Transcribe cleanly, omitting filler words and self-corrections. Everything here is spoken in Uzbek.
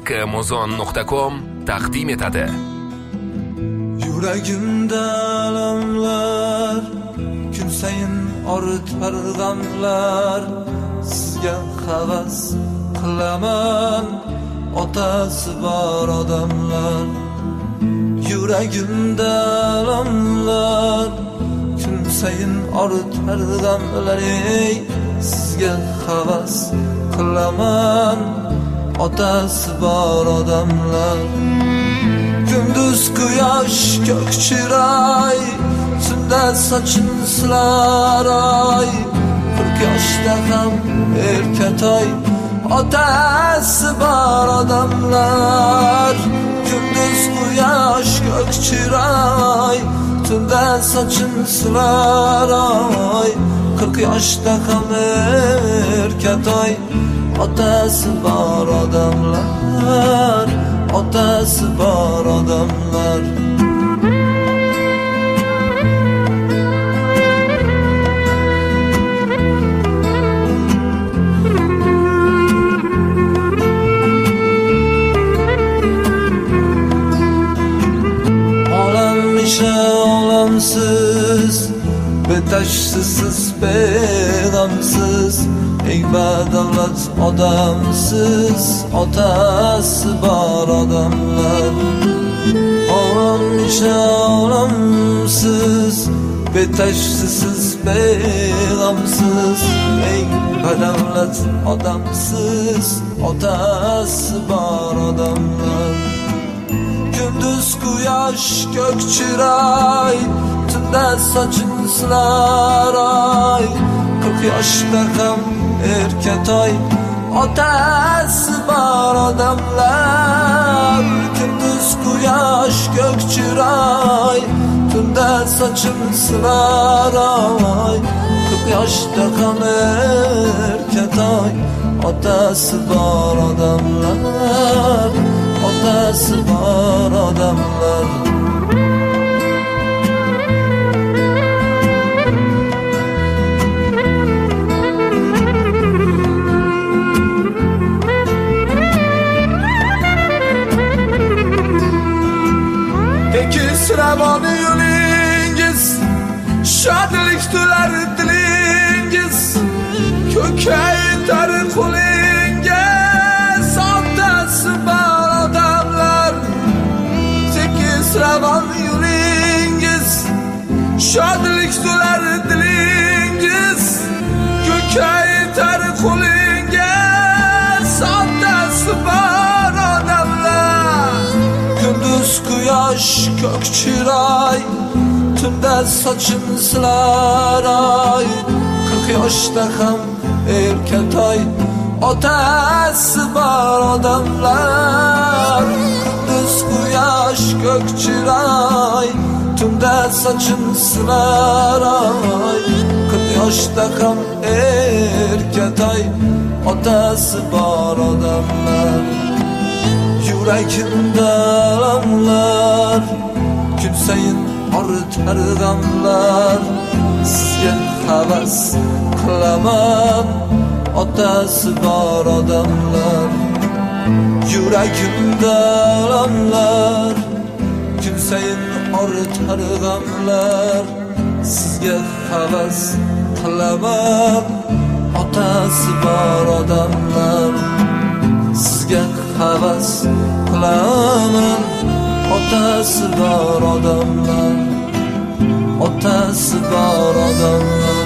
Haqqamozon.com taqdim etadi. Yuragimda alamlar, kun sayin ortar g'amlar. Sizga havas qilaman, otasi bor odamlar. Yuragimda alamlar, kun sayin ortar g'amlar. Sizga havas qilaman, otasi bor odamlar. Gündüz quyosh ko'k chiroy, tunda sochim silar oy. 40 yoshda ham erkatoy, otasi bor odamlar. Gündüz quyosh ko'k chiroy, tunda sochim silar oy. 40 yoshda ham erkatoy, otasi bor odamlar. Otasi bor odamlar. Olam isha olamsiz, betashsiz beg'amsiz. Eng badavlat odamsiz, otasi bor odamlar. Olam isha olamsiz, betashsiz beg'amsiz. Eng badavlat odamsiz, otasi bor odamlar. Gündüz quyosh ko'k chiroy, tunda sochim silar oy. 40 yoshda ham erkatoy, otasi bor odamlar. Gündüz quyosh ko'k chiroy, tunda sochim silar oy. 40 yoshda ham erkatoy, otasi bor odamlar. Otasi bor odamlar. Tekis ravon yo'lingiz, shodlik to'lar dilingiz. Ko'kaytar qo'lingiz, otasi bor odamlar. Tekis ravon yo'lingiz, shodlik to'lar dilingiz. Ko'kaytar qo'lingiz, otasi bor odamlar. Gündüz quyosh ko'k chiroy, tunda sochim silar oy. 40 yoshda ham erkatoy, otasi bor odamlar. Gündüz quyosh ko'k chiroy, tunda sochim silar oy. 40 yoshda ham erkatoy, otasi bor odamlar. Yuragimda alamlar, kun sayin ortar g'amlar. Sizga havas qilaman, otasi bor odamlar. Yuragimda alamlar, kun sayin ortar g'amlar. Sizga havas qilaman, otasi bor odamlar. Sizga havas qilaman, otasi bor odamlar. Otasi bor odamlar.